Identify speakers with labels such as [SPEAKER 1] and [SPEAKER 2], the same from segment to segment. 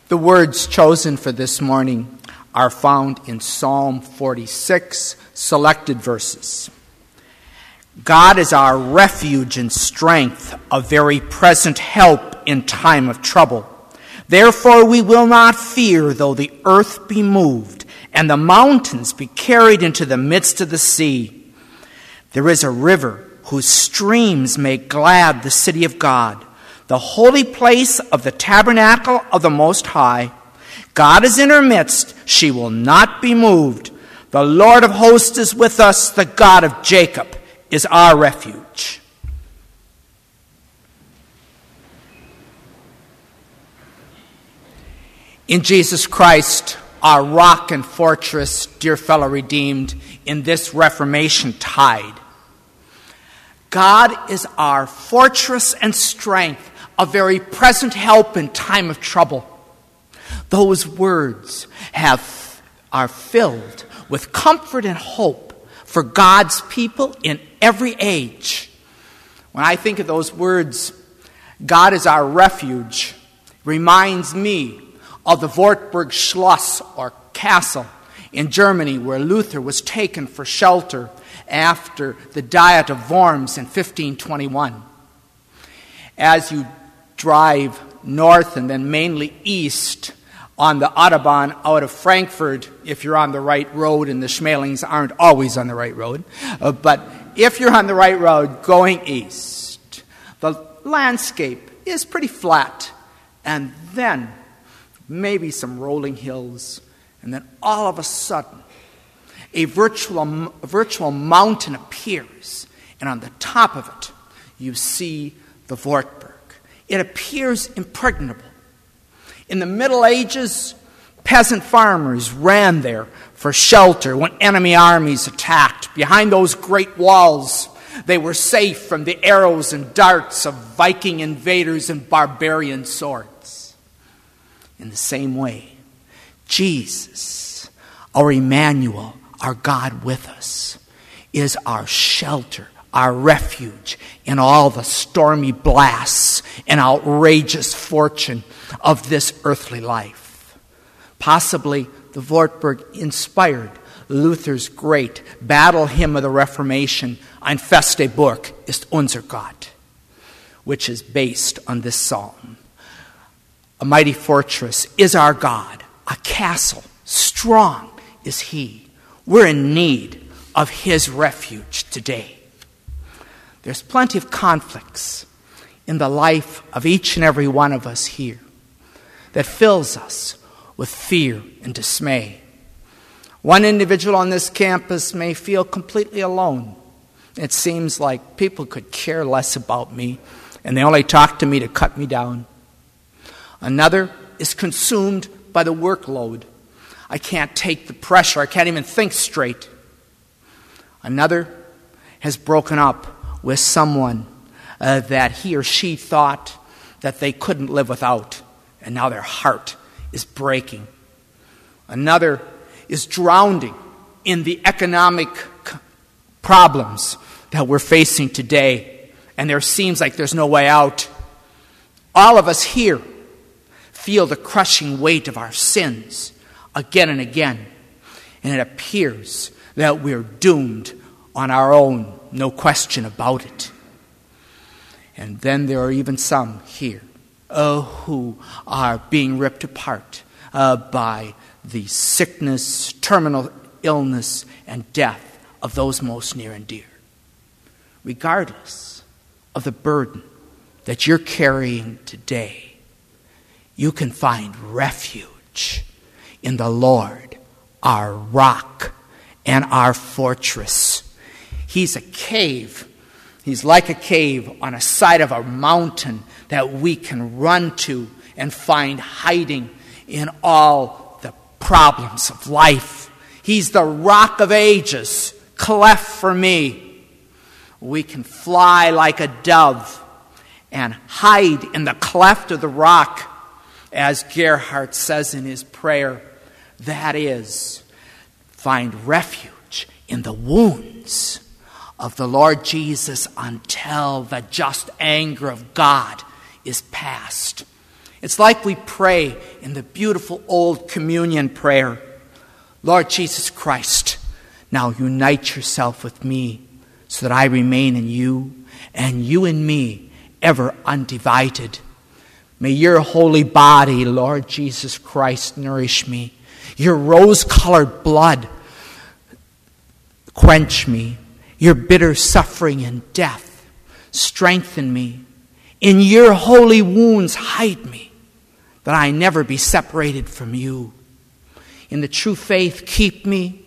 [SPEAKER 1] The words chosen for this morning are found in Psalm 46, selected verses. God is our refuge and strength, a very present help in time of trouble. Therefore we will not fear, though the earth be moved, and the mountains be carried into the midst of the sea. There is a river whose streams make glad the city of God, the holy place of the tabernacle of the Most High. God is in her midst, she will not be moved. The Lord of hosts is with us, the God of Jacob is our refuge. In Jesus Christ, our rock and fortress, dear fellow redeemed, in this Reformation tide, God is our fortress and strength, a very present help in time of trouble. Those words are filled with comfort and hope for God's people in every age. When I think of those words, God is our refuge, reminds me of the Wartburg Schloss or castle in Germany where Luther was taken for shelter after the Diet of Worms in 1521. As you drive north and then mainly east on the Autobahn out of Frankfurt, if you're on the right road, and the Schmalings aren't always on the right road, but if you're on the right road going east, the landscape is pretty flat, and then maybe some rolling hills, and then all of a sudden a virtual mountain appears, and on the top of it you see the Wartburg. It appears impregnable. In the Middle Ages, peasant farmers ran there for shelter when enemy armies attacked. Behind those great walls, they were safe from the arrows and darts of Viking invaders and barbarian swords. In the same way, Jesus, our Emmanuel, our God with us, is our shelter, our refuge in all the stormy blasts and outrageous fortune of this earthly life. Possibly the Wartburg inspired Luther's great battle hymn of the Reformation, Ein feste Burg ist unser Gott, which is based on this psalm. A mighty fortress is our God, a castle, strong is He. We're in need of His refuge today. There's plenty of conflicts in the life of each and every one of us here that fills us with fear and dismay. One individual on this campus may feel completely alone. It seems like people could care less about me, and they only talk to me to cut me down. Another is consumed by the workload. I can't take the pressure. I can't even think straight. Another has broken up with someone that he or she thought that they couldn't live without, and now their heart is breaking. Another is drowning in the economic problems that we're facing today, and there seems like there's no way out. All of us here feel the crushing weight of our sins again and again, and it appears that we're doomed on our own, no question about it. And then there are even some here who are being ripped apart by the sickness, terminal illness, and death of those most near and dear. Regardless of the burden that you're carrying today, you can find refuge in the Lord, our rock and our fortress. He's a cave. He's like a cave on a side of a mountain that we can run to and find hiding in all the problems of life. He's the rock of ages, cleft for me. We can fly like a dove and hide in the cleft of the rock, as Gerhard says in his prayer. That is, find refuge in the wounds of the Lord Jesus until the just anger of God is past. It's like we pray in the beautiful old communion prayer. Lord Jesus Christ, now unite yourself with me so that I remain in you and you in me, ever undivided. May your holy body, Lord Jesus Christ, nourish me. Your rose-colored blood quench me. Your bitter suffering and death strengthen me. In your holy wounds hide me, that I never be separated from you. In the true faith keep me.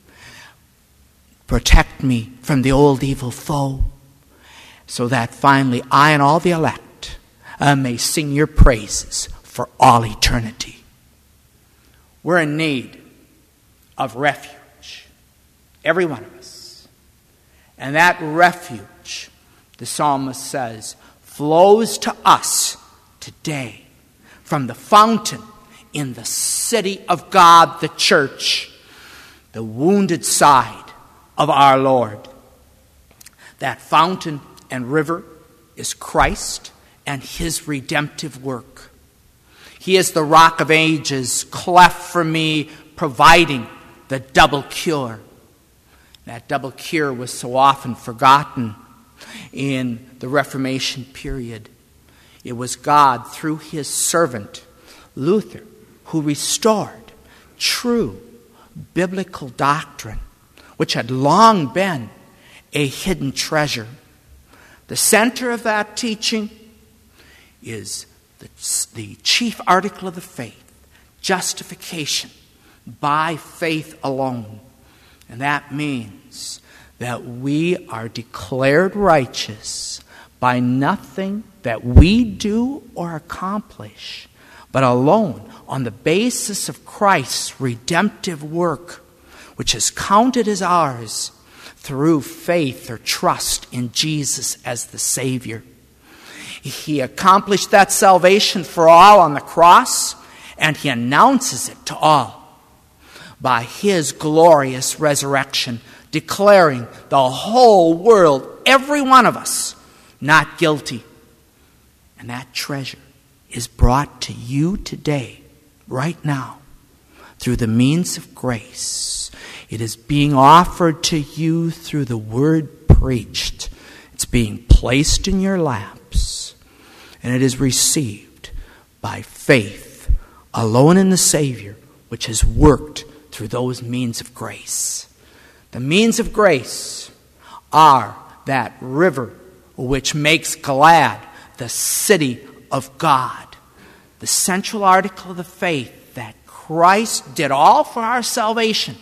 [SPEAKER 1] Protect me from the old evil foe, so that finally I and all the elect may sing your praises for all eternity. We're in need of refuge, every one of us. And that refuge, the psalmist says, flows to us today from the fountain in the city of God, the church, the wounded side of our Lord. That fountain and river is Christ and his redemptive work. He is the rock of ages, cleft for me, providing the double cure. That double cure was so often forgotten in the Reformation period. It was God, through his servant, Luther, who restored true biblical doctrine, which had long been a hidden treasure. The center of that teaching is the chief article of the faith, justification by faith alone. And that means that we are declared righteous by nothing that we do or accomplish, but alone on the basis of Christ's redemptive work, which is counted as ours through faith or trust in Jesus as the Savior. He accomplished that salvation for all on the cross, and he announces it to all by his glorious resurrection, declaring the whole world, every one of us, not guilty. And that treasure is brought to you today, right now, through the means of grace. It is being offered to you through the word preached. It's being placed in your laps, and it is received by faith alone in the Savior, which has worked through those means of grace. The means of grace are that river which makes glad the city of God. The central article of the faith, that Christ did all for our salvation,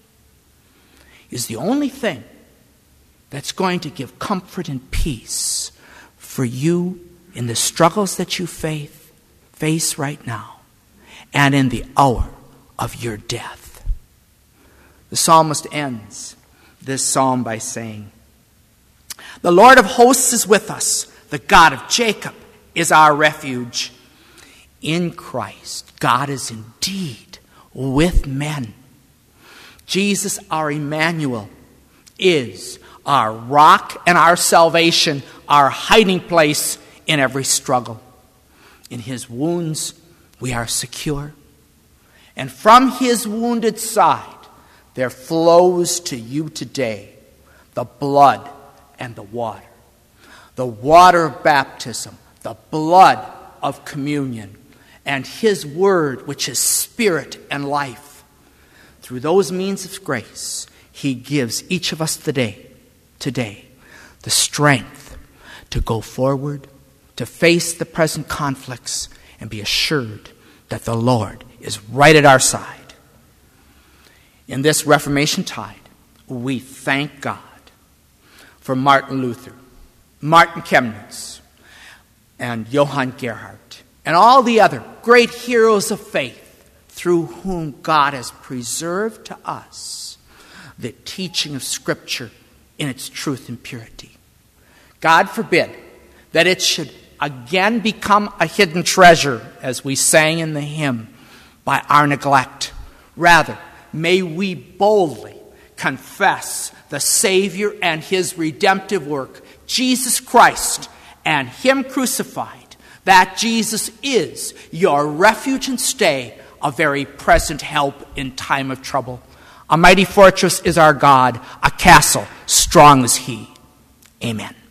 [SPEAKER 1] is the only thing that's going to give comfort and peace for you in the struggles that you face right now and in the hour of your death. The psalmist ends this psalm by saying, "The Lord of hosts is with us. The God of Jacob is our refuge." In Christ, God is indeed with men. Jesus, our Emmanuel, is our rock and our salvation, our hiding place in every struggle. In his wounds, we are secure. And from his wounded side, there flows to you today the blood and the water. The water of baptism, the blood of communion, and his word, which is spirit and life. Through those means of grace, he gives each of us today the strength to go forward, to face the present conflicts, and be assured that the Lord is right at our side. In this Reformation tide, we thank God for Martin Luther, Martin Chemnitz, and Johann Gerhardt, and all the other great heroes of faith through whom God has preserved to us the teaching of Scripture in its truth and purity. God forbid that it should again become a hidden treasure, as we sang in the hymn, by our neglect. Rather, may we boldly confess the Savior and his redemptive work, Jesus Christ and him crucified, that Jesus is your refuge and stay, a very present help in time of trouble. A mighty fortress is our God, a castle strong as he. Amen.